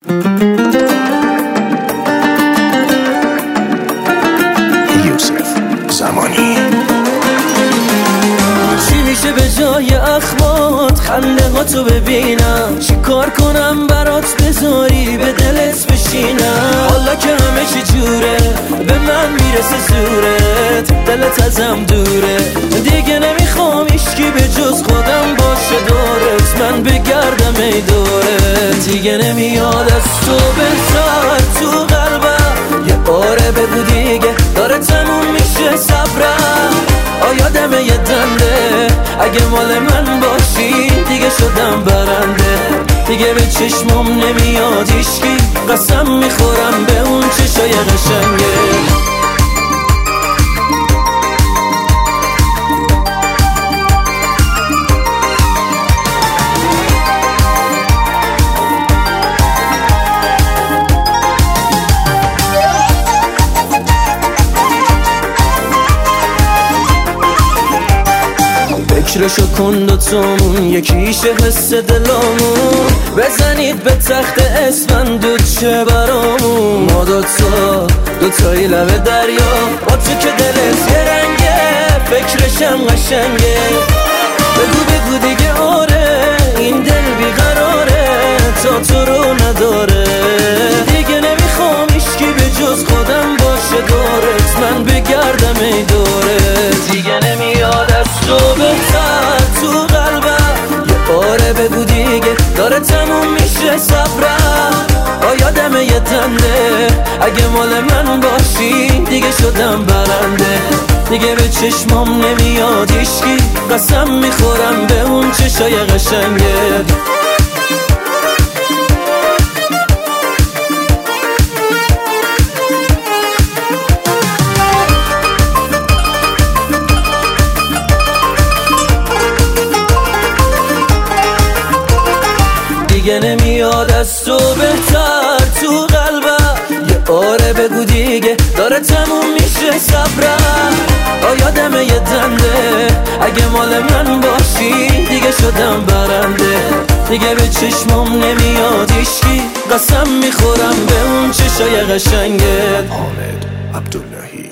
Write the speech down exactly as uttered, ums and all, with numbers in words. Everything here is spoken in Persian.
یوسف زمانی. چی میشه به جای اخمات خنده ها تو ببینم؟ چی کار کنم برات بذاری به دلت بشینم؟ حالا که همه چی جوره به من میرسه زورت، دلت ازم دوره، دیگه نمیخوام هیچکی به جز خودم باشه دورت، من بگردم ای دورت. دیگه نمیاد از تو بهتر تو قلبم، یه باره بگو دیگه داره تموم میشه صبرم. آیا دمه یه دنده اگه مال من باشی دیگه شدم برنده، دیگه به چشمم نمیاد هیچکی، قسم میخورم به اون چشای قشنگه. فکرشو کن دوتامون یکیشه حس دلامون، بزنید به تخت اسفندود چه برامون. ما دوتا دوتایی لب دریا، با تو که دلت یه رنگه فکرشم قشنگه. بگو بگو دیگه آره این دل بیقراره تا تو رو نداره، دیگه نمیخوام هیچکی به جز خودم باشه دورت، من بگردم ای دورت. دیگه نمیاد از تو بهتر تو قلبم، یه باره بگو دیگه داره تموم میشه صبرم. آیا دمه یه دنده اگه مال من باشی دیگه شدم برنده، دیگه به چشمام نمیاد هیچکی، قسم میخورم به اون چشای قشنگه. دیگه نمیاد از تو بهتر تو قلبم، یه باره بگو دیگه داره تموم میشه صبرم. آیا دمه یه دنده اگه مال من باشی دیگه شدم برنده، دیگه به چشمم نمیاد هیچکی، قسم میخورم به اون چشای قشنگت. حامد عبداللهی.